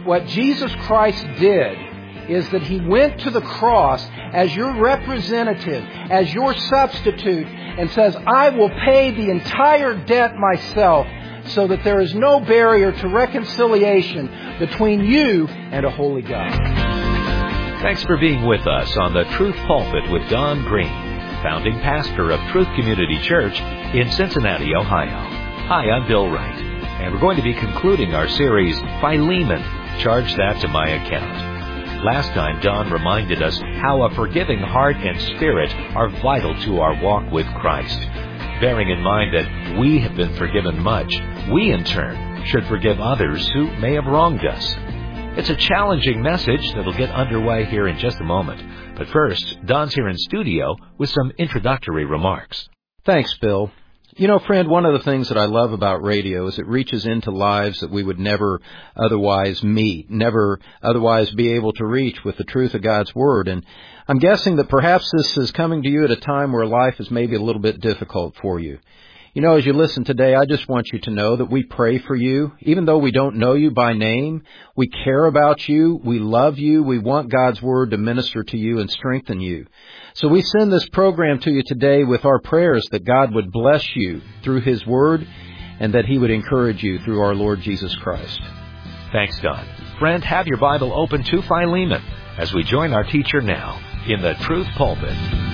what Jesus Christ did is that He went to the cross as your representative, as your substitute, and says, I will pay the entire debt myself so that there is no barrier to reconciliation between you and a holy God. Thanks for being with us on the Truth Pulpit with Don Green, founding pastor of Truth Community Church in Cincinnati, Ohio. Hi, I'm Bill Wright, and we're going to be concluding our series, Philemon, Charge That to My Account. Last time, Don reminded us how a forgiving heart and spirit are vital to our walk with Christ. Bearing in mind that we have been forgiven much, we in turn should forgive others who may have wronged us. It's a challenging message that'll get underway here in just a moment. But first, Don's here in studio with some introductory remarks. Thanks, Bill. You know, friend, one of the things that I love about radio is it reaches into lives that we would never otherwise meet, never otherwise be able to reach with the truth of God's Word. And I'm guessing that perhaps this is coming to you at a time where life is maybe a little bit difficult for you. You know, as you listen today, I just want you to know that we pray for you. Even though we don't know you by name, we care about you, we love you, we want God's Word to minister to you and strengthen you. So we send this program to you today with our prayers that God would bless you through His Word and that He would encourage you through our Lord Jesus Christ. Thanks, Don. Friend, have your Bible open to Philemon as we join our teacher now in the Truth Pulpit.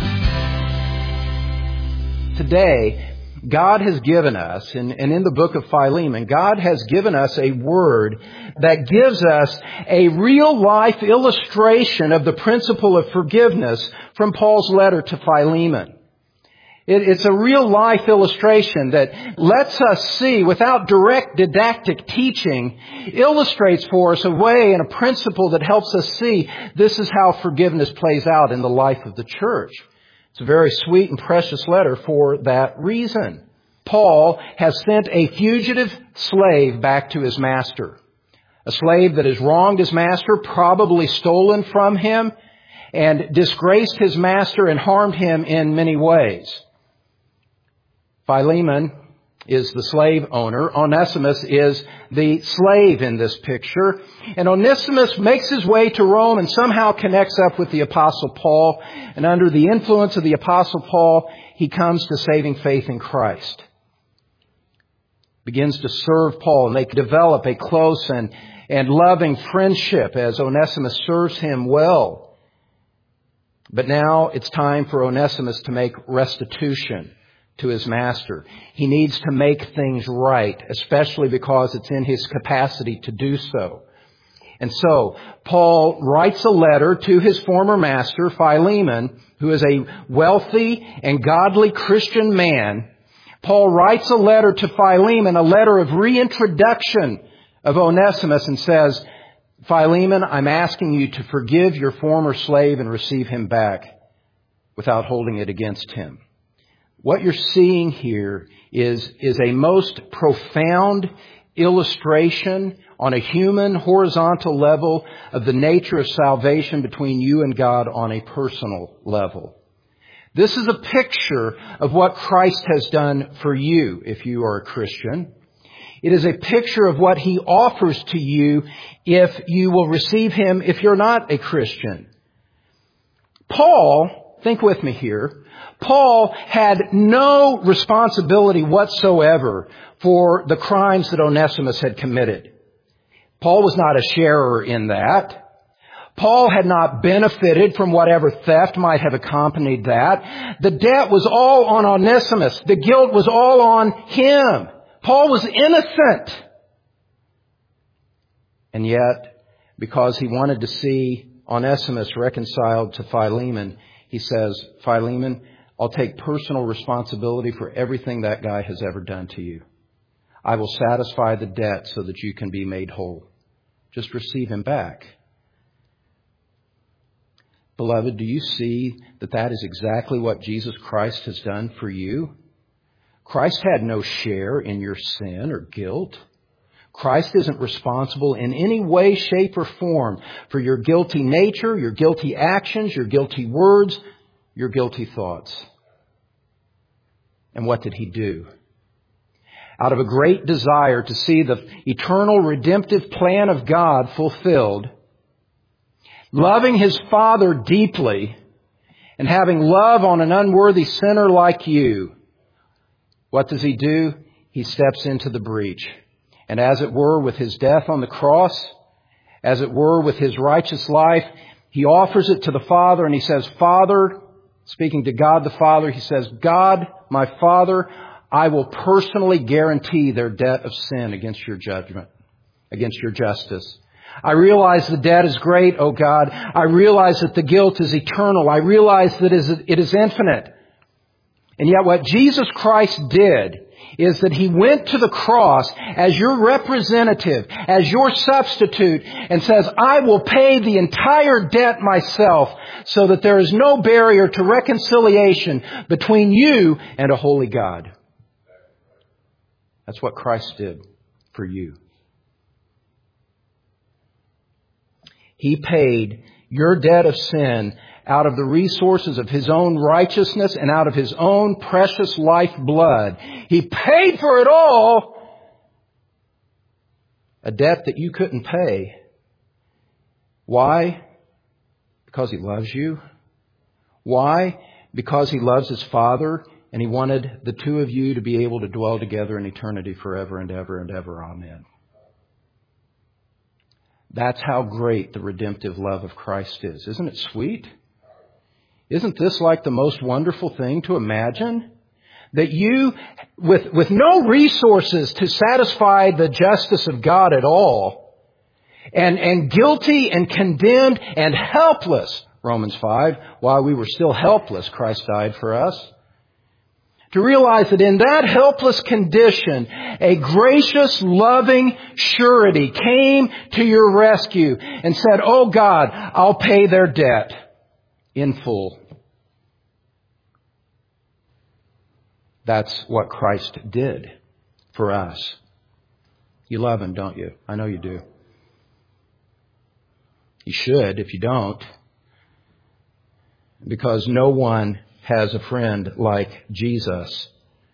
Today, God has given us, and in the book of Philemon, God has given us a word that gives us a real-life illustration of the principle of forgiveness from Paul's letter to Philemon. It's a real-life illustration that lets us see, without direct didactic teaching, illustrates for us a way and a principle that helps us see this is how forgiveness plays out in the life of the church. It's a very sweet and precious letter for that reason. Paul has sent a fugitive slave back to his master. A slave that has wronged his master, probably stolen from him, and disgraced his master and harmed him in many ways. Philemon is the slave owner. Onesimus is the slave in this picture. And Onesimus makes his way to Rome and somehow connects up with the Apostle Paul. And under the influence of the Apostle Paul, he comes to saving faith in Christ. Begins to serve Paul, and they develop a close and loving friendship as Onesimus serves him well. But now it's time for Onesimus to make restitution to his master. He needs to make things right, especially because it's in his capacity to do so. And so, Paul writes a letter to his former master, Philemon, who is a wealthy and godly Christian man. Paul writes a letter to Philemon, a letter of reintroduction of Onesimus, and says, Philemon, I'm asking you to forgive your former slave and receive him back without holding it against him. What you're seeing here is a most profound illustration on a human, horizontal level of the nature of salvation between you and God on a personal level. This is a picture of what Christ has done for you if you are a Christian. It is a picture of what He offers to you if you will receive Him if you're not a Christian. Paul, think with me here, Paul had no responsibility whatsoever for the crimes that Onesimus had committed. Paul was not a sharer in that. Paul had not benefited from whatever theft might have accompanied that. The debt was all on Onesimus. The guilt was all on him. Paul was innocent. And yet, because he wanted to see Onesimus reconciled to Philemon, he says, Philemon, I'll take personal responsibility for everything that guy has ever done to you. I will satisfy the debt so that you can be made whole. Just receive him back. Beloved, do you see that that is exactly what Jesus Christ has done for you? Christ had no share in your sin or guilt. Christ isn't responsible in any way, shape, or form for your guilty nature, your guilty actions, your guilty words, your guilty thoughts. And what did He do? out of a great desire to see the eternal redemptive plan of God fulfilled, loving His Father deeply, and having love on an unworthy sinner like you, what does He do? He steps into the breach. And as it were with His death on the cross, as it were with His righteous life, He offers it to the Father and He says, Father, speaking to God the Father, He says, God, my Father, I will personally guarantee their debt of sin against your judgment, against your justice. I realize the debt is great, O God. I realize that the guilt is eternal. I realize that it is infinite. And yet what Jesus Christ did is that He went to the cross as your representative, as your substitute, and says, I will pay the entire debt myself so that there is no barrier to reconciliation between you and a holy God. That's what Christ did for you. He paid your debt of sin out of the resources of His own righteousness and out of His own precious lifeblood. He paid for it all. A debt that you couldn't pay. Why? Because He loves you. Why? Because He loves His Father and He wanted the two of you to be able to dwell together in eternity forever and ever and ever. Amen. That's how great the redemptive love of Christ is. Isn't it sweet? Isn't this like the most wonderful thing to imagine? That you, with no resources to satisfy the justice of God at all, and guilty and condemned and helpless, Romans 5, while we were still helpless, Christ died for us. To realize that in that helpless condition, a gracious, loving surety came to your rescue and said, oh God, I'll pay their debt in full. That's what Christ did for us. You love Him, don't you? I know you do. You should if you don't. Because no one has a friend like Jesus.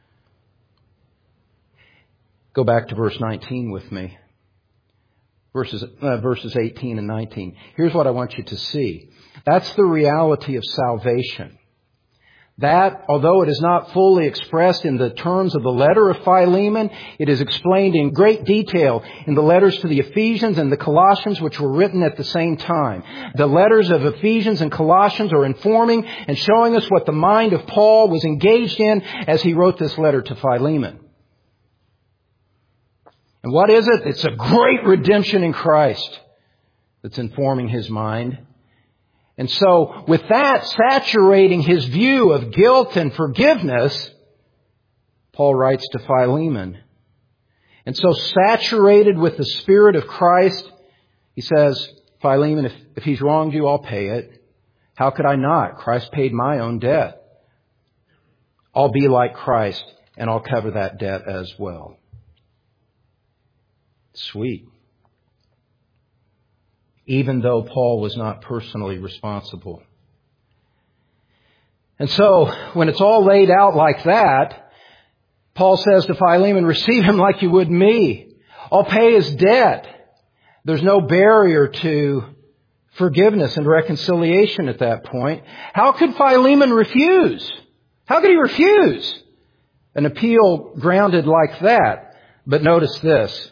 Go back to verse 19 with me. Verses 18 and 19. Here's what I want you to see. That's the reality of salvation. That, although it is not fully expressed in the terms of the letter of Philemon, it is explained in great detail in the letters to the Ephesians and the Colossians, which were written at the same time. The letters of Ephesians and Colossians are informing and showing us what the mind of Paul was engaged in as he wrote this letter to Philemon. And what is it? It's a great redemption in Christ that's informing his mind. And so, with that saturating his view of guilt and forgiveness, Paul writes to Philemon. And so, saturated with the Spirit of Christ, he says, Philemon, if he's wronged you, I'll pay it. How could I not? Christ paid my own debt. I'll be like Christ, and I'll cover that debt as well. Sweet. Even though Paul was not personally responsible. And so, when it's all laid out like that, Paul says to Philemon, receive him like you would me. I'll pay his debt. There's no barrier to forgiveness and reconciliation at that point. How could Philemon refuse? How could he refuse an appeal grounded like that? But notice this.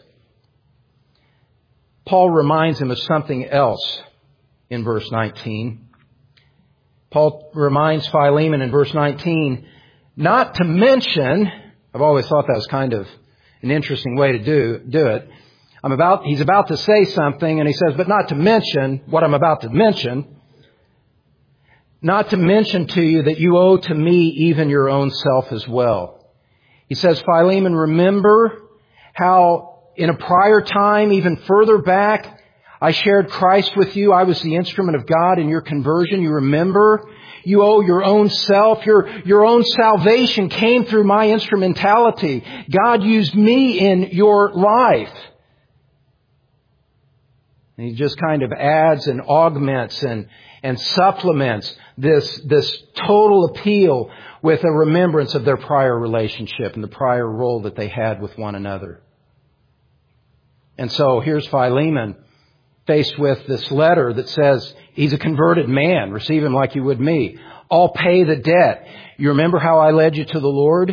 Paul reminds him of something else in verse 19. Paul reminds Philemon in verse 19 not to mention, I've always thought that was kind of an interesting way to do it. He's about to say something and he says, but not to mention what I'm about to mention. Not to mention to you that you owe to me even your own self as well. He says, Philemon, remember how in a prior time, even further back, I shared Christ with you. I was the instrument of God in your conversion. You remember? You owe your own self. Your own salvation came through my instrumentality. God used me in your life. And he just kind of adds and augments and supplements this total appeal with a remembrance of their prior relationship and the prior role that they had with one another. And so here's Philemon faced with this letter that says he's a converted man. Receive him like you would me. I'll pay the debt. You remember how I led you to the Lord?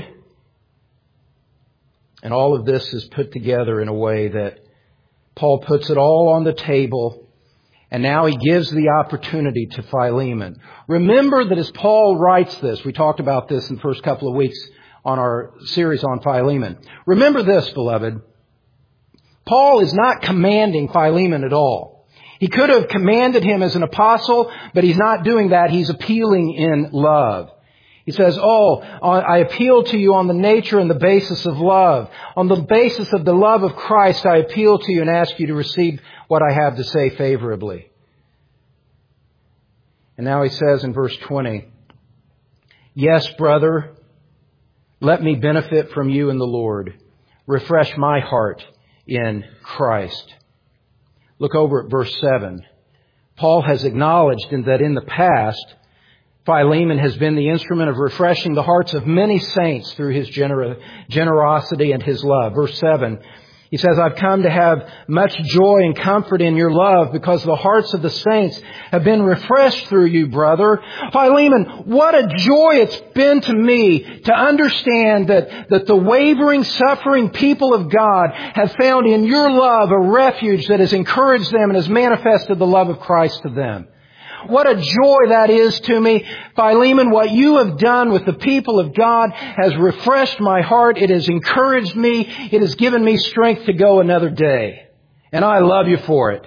And all of this is put together in a way that Paul puts it all on the table. And now he gives the opportunity to Philemon. Remember that as Paul writes this, we talked about this in the first couple of weeks on our series on Philemon. Remember this, beloved. Paul is not commanding Philemon at all. He could have commanded him as an apostle, but he's not doing that. He's appealing in love. He says, I appeal to you on the nature and the basis of love. On the basis of the love of Christ, I appeal to you and ask you to receive what I have to say favorably. And now he says in verse 20, yes, brother, let me benefit from you in the Lord. Refresh my heart in Christ. Look over at verse 7. Paul has acknowledged that in the past, Philemon has been the instrument of refreshing the hearts of many saints through his generosity and his love. Verse 7, he says, I've come to have much joy and comfort in your love because the hearts of the saints have been refreshed through you, brother. Philemon, what a joy it's been to me to understand that the wavering, suffering people of God have found in your love a refuge that has encouraged them and has manifested the love of Christ to them. What a joy that is to me. Philemon, what you have done with the people of God has refreshed my heart. It has encouraged me. It has given me strength to go another day. And I love you for it.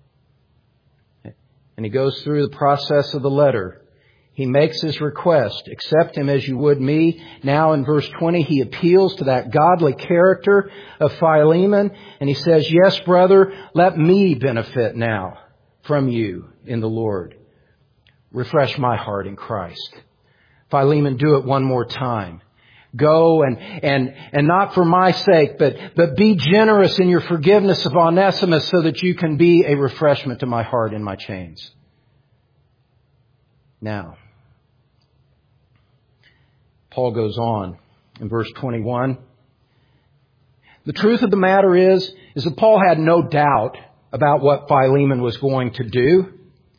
And he goes through the process of the letter. He makes his request. Accept him as you would me. Now in verse 20, he appeals to that godly character of Philemon. And he says, yes, brother, let me benefit now from you in the Lord. Refresh my heart in Christ. Philemon, do it one more time. Go and not for my sake, but be generous in your forgiveness of Onesimus so that you can be a refreshment to my heart in my chains. Now, Paul goes on in verse 21. The truth of the matter is that Paul had no doubt about what Philemon was going to do.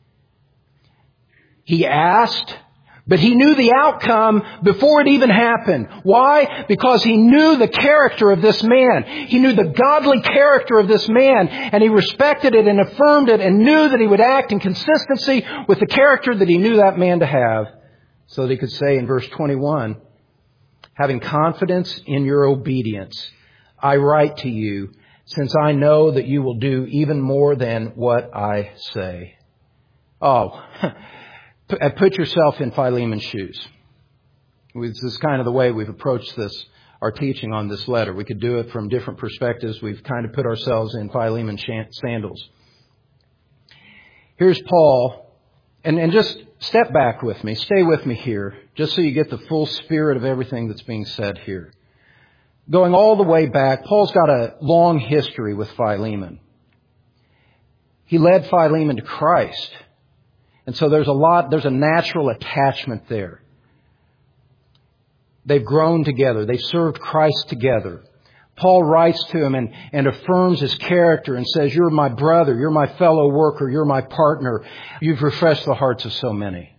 He asked, but he knew the outcome before it even happened. Why? Because he knew the character of this man. He knew the godly character of this man, and he respected it and affirmed it and knew that he would act in consistency with the character that he knew that man to have. So that he could say in verse 21, having confidence in your obedience, I write to you, since I know that you will do even more than what I say. Oh, put yourself in Philemon's shoes. This is kind of the way we've approached our teaching on this letter. We could do it from different perspectives. We've kind of put ourselves in Philemon's sandals. Here's Paul, and just step back with me, stay with me here, just so you get the full spirit of everything that's being said here. Going all the way back, Paul's got a long history with Philemon. He led Philemon to Christ. And so there's a natural attachment there. They've grown together. They've served Christ together. Paul writes to him and affirms his character and says, you're my brother, you're my fellow worker, you're my partner. You've refreshed the hearts of so many.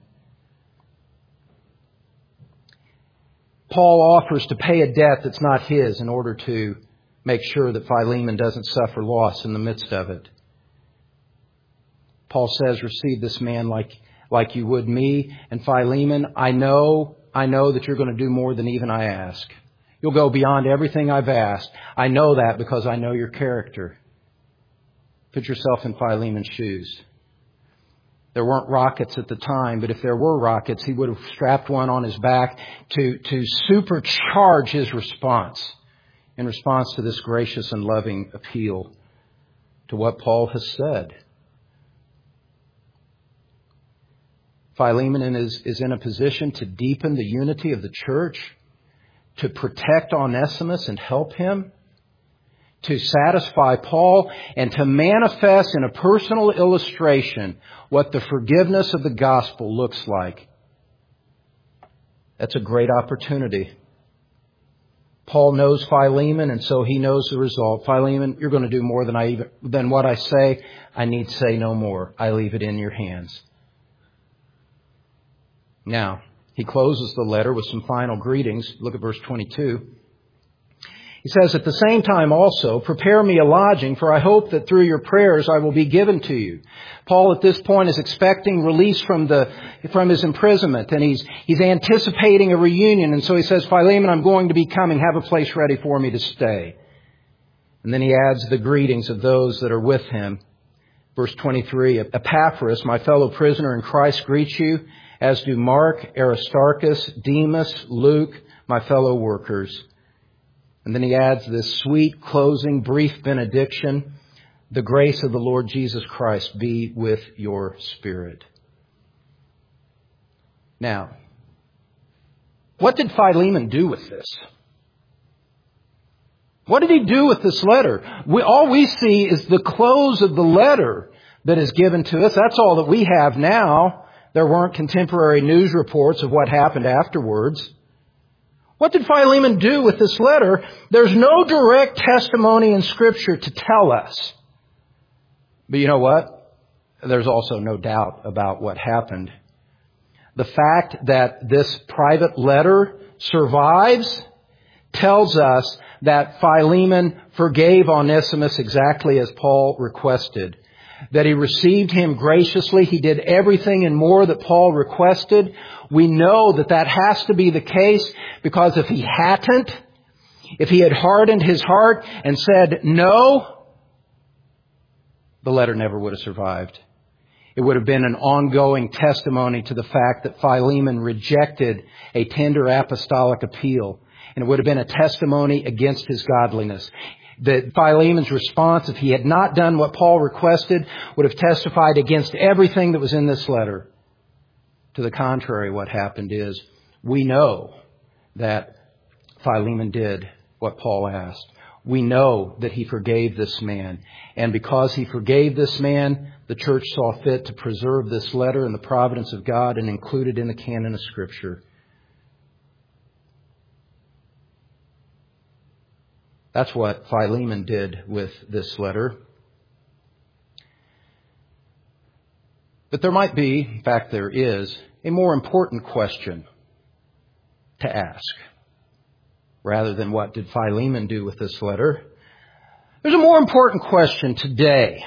Paul offers to pay a debt that's not his in order to make sure that Philemon doesn't suffer loss in the midst of it. Paul says, receive this man like you would me. And Philemon, I know that you're going to do more than even I ask. You'll go beyond everything I've asked. I know that because I know your character. Put yourself in Philemon's shoes. There weren't rockets at the time, but if there were rockets, he would have strapped one on his back to supercharge his response in response to this gracious and loving appeal to what Paul has said. Philemon is in a position to deepen the unity of the church, to protect Onesimus and help him, to satisfy Paul and to manifest in a personal illustration what the forgiveness of the gospel looks like. That's a great opportunity. Paul knows Philemon, and so he knows the result. Philemon, you're going to do more than what I say. I need say no more. I leave it in your hands. Now, he closes the letter with some final greetings. Look at verse 22. He says, at the same time also, prepare me a lodging, for I hope that through your prayers I will be given to you. Paul at this point is expecting release from his imprisonment, and he's anticipating a reunion. And so he says, Philemon, I'm going to be coming. Have a place ready for me to stay. And then he adds the greetings of those that are with him. Verse 23, Epaphras, my fellow prisoner in Christ, greets you, as do Mark, Aristarchus, Demas, Luke, my fellow workers. And then he adds this sweet, closing, brief benediction. The grace of the Lord Jesus Christ be with your spirit. Now, what did Philemon do with this? What did he do with this letter? All we see is the close of the letter that is given to us. That's all that we have now. There weren't contemporary news reports of what happened afterwards. What did Philemon do with this letter? There's no direct testimony in Scripture to tell us. But you know what? There's also no doubt about what happened. The fact that this private letter survives tells us that Philemon forgave Onesimus exactly as Paul requested. That he received him graciously. He did everything and more that Paul requested. We know that that has to be the case because if he hadn't, if he had hardened his heart and said no, the letter never would have survived. It would have been an ongoing testimony to the fact that Philemon rejected a tender apostolic appeal. And it would have been a testimony against his godliness. That Philemon's response, if he had not done what Paul requested, would have testified against everything that was in this letter. To the contrary, what happened is, we know that Philemon did what Paul asked. We know that he forgave this man. And because he forgave this man, the church saw fit to preserve this letter in the providence of God and include it in the canon of Scripture. That's what Philemon did with this letter. But there might be, in fact there is, a more important question to ask. Rather than what did Philemon do with this letter, there's a more important question today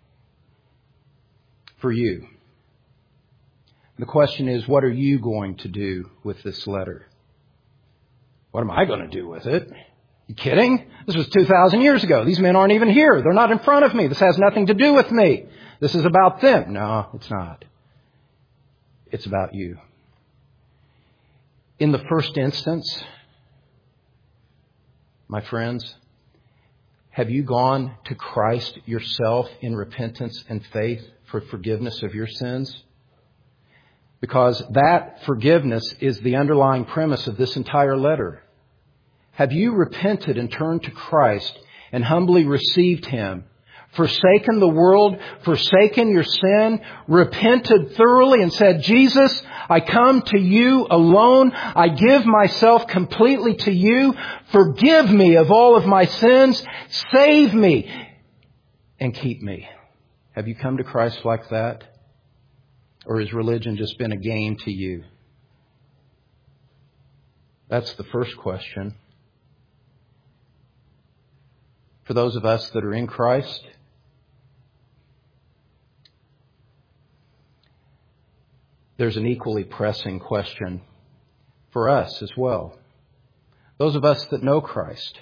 for you. The question is, what are you going to do with this letter? What am I going to do with it? You kidding? This was 2,000 years ago. These men aren't even here. They're not in front of me. This has nothing to do with me. This is about them. No, it's not. It's about you. In the first instance, my friends, have you gone to Christ yourself in repentance and faith for forgiveness of your sins? Because that forgiveness is the underlying premise of this entire letter. Have you repented and turned to Christ and humbly received Him? Forsaken the world, forsaken your sin, repented thoroughly and said, Jesus, I come to you alone. I give myself completely to you. Forgive me of all of my sins. Save me and keep me. Have you come to Christ like that? Or has religion just been a game to you? That's the first question. For those of us that are in Christ, there's an equally pressing question for us as well. Those of us that know Christ.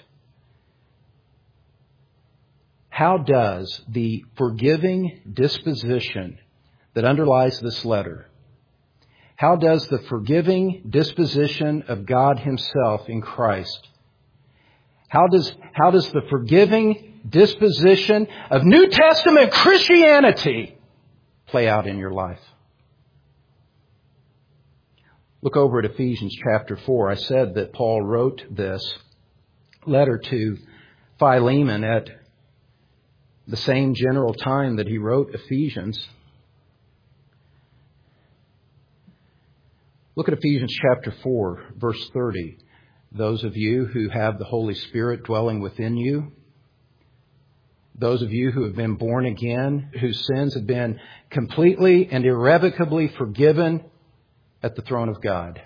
How does the forgiving disposition that underlies this letter, how does the forgiving disposition of God Himself in Christ, how does the forgiving disposition of New Testament Christianity play out in your life? Look over at Ephesians chapter 4. I said that Paul wrote this letter to Philemon at the same general time that he wrote Ephesians. Look at Ephesians chapter 4, verse 30. Those of you who have the Holy Spirit dwelling within you, those of you who have been born again, whose sins have been completely and irrevocably forgiven at the throne of God.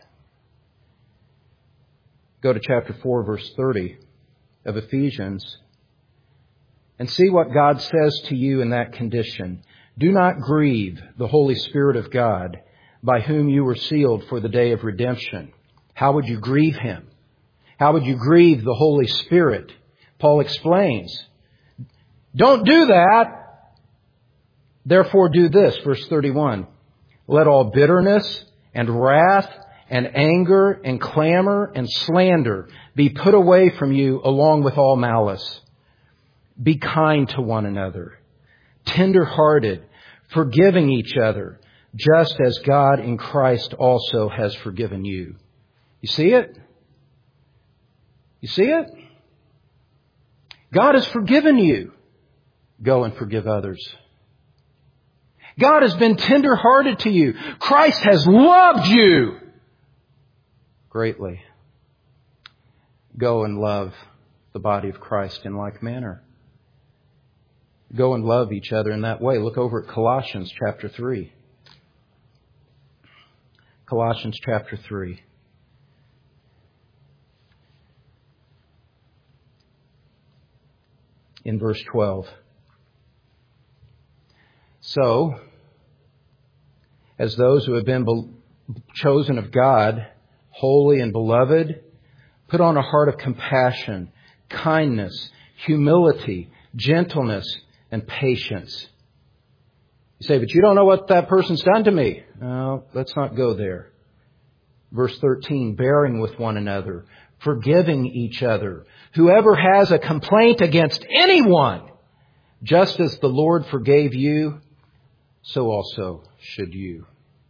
Go to chapter 4, verse 30 of Ephesians and see what God says to you in that condition. Do not grieve the Holy Spirit of God, by whom you were sealed for the day of redemption. How would you grieve Him? How would you grieve the Holy Spirit? Paul explains. Don't do that. Therefore do this, verse 31. Let all bitterness and wrath and anger and clamor and slander be put away from you along with all malice. Be kind to one another, tender-hearted, forgiving each other, just as God in Christ also has forgiven you. You see it? You see it? God has forgiven you. Go and forgive others. God has been tender-hearted to you. Christ has loved you greatly. Go and love the body of Christ in like manner. Go and love each other in that way. Look over at Colossians chapter 3. Colossians chapter 3. In verse 12. So, as those who have been chosen of God, holy and beloved, put on a heart of compassion, kindness, humility, gentleness, and patience. You say, but you don't know what that person's done to me. No, let's not go there. Verse 13, bearing with one another, forgiving each other. Whoever has a complaint against anyone, just as the Lord forgave you, so also should you.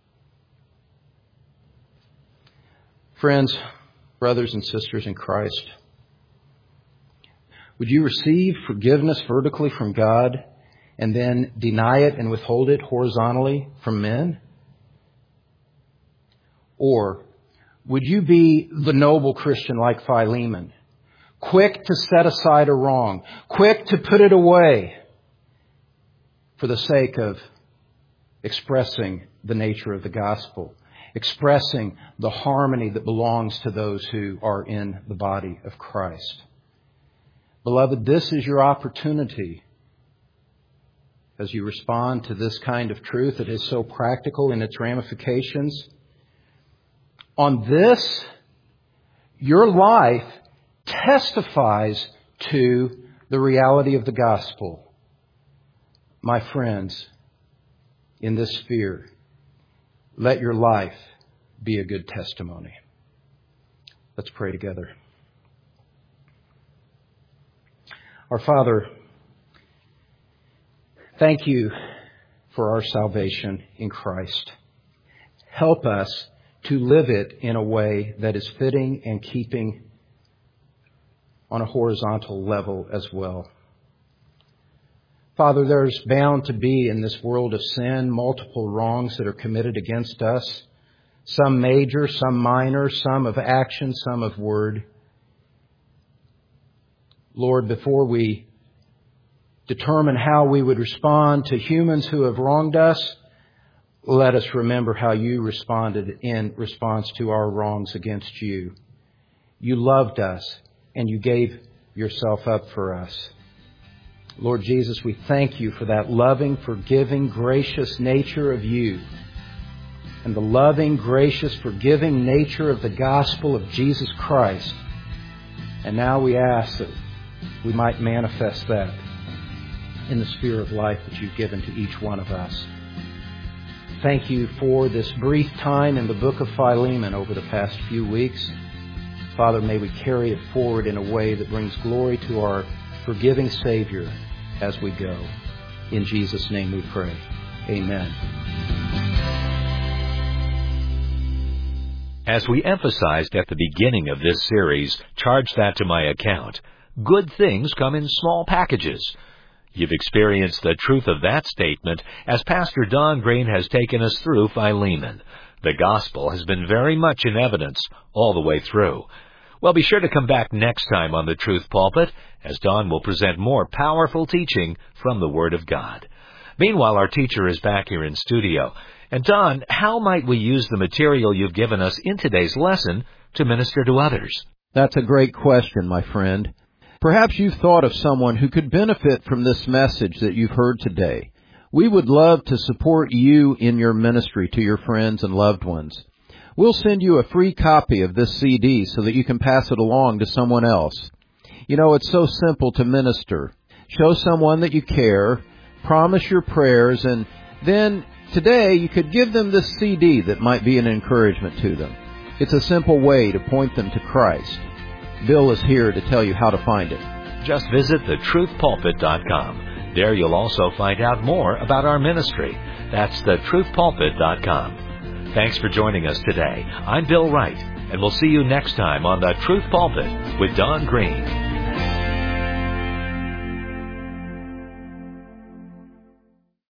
Friends, brothers and sisters in Christ, would you receive forgiveness vertically from God and then deny it and withhold it horizontally from men? Or would you be the noble Christian like Philemon, quick to set aside a wrong, quick to put it away for the sake of expressing the nature of the gospel, expressing the harmony that belongs to those who are in the body of Christ? Beloved, this is your opportunity as you respond to this kind of truth that is so practical in its ramifications. On this, your life testifies to the reality of the gospel. My friends, in this sphere, let your life be a good testimony. Let's pray together. Our Father, thank you for our salvation in Christ. Help us to live it in a way that is fitting and keeping on a horizontal level as well. Father, there's bound to be in this world of sin multiple wrongs that are committed against us, some major, some minor, some of action, some of word. Lord, before we determine how we would respond to humans who have wronged us, let us remember how you responded in response to our wrongs against you. You loved us and you gave yourself up for us. Lord Jesus, we thank you for that loving, forgiving, gracious nature of you and the loving, gracious, forgiving nature of the gospel of Jesus Christ. And now we ask that we might manifest that in the sphere of life that you've given to each one of us. Thank you for this brief time in the book of Philemon over the past few weeks. Father, may we carry it forward in a way that brings glory to our forgiving Savior as we go. In Jesus' name we pray. Amen. As we emphasized at the beginning of this series, Charge That to My Account, good things come in small packages. You've experienced the truth of that statement as Pastor Don Green has taken us through Philemon. The gospel has been very much in evidence all the way through. Well, be sure to come back next time on the Truth Pulpit, as Don will present more powerful teaching from the Word of God. Meanwhile, our teacher is back here in studio. And Don, how might we use the material you've given us in today's lesson to minister to others? That's a great question, my friend. Perhaps you've thought of someone who could benefit from this message that you've heard today. We would love to support you in your ministry to your friends and loved ones. We'll send you a free copy of this CD so that you can pass it along to someone else. You know, it's so simple to minister. Show someone that you care, promise your prayers, and then today you could give them this CD that might be an encouragement to them. It's a simple way to point them to Christ. Bill is here to tell you how to find it. Just visit thetruthpulpit.com. There you'll also find out more about our ministry. That's thetruthpulpit.com. Thanks for joining us today. I'm Bill Wright, and we'll see you next time on The Truth Pulpit with Don Green.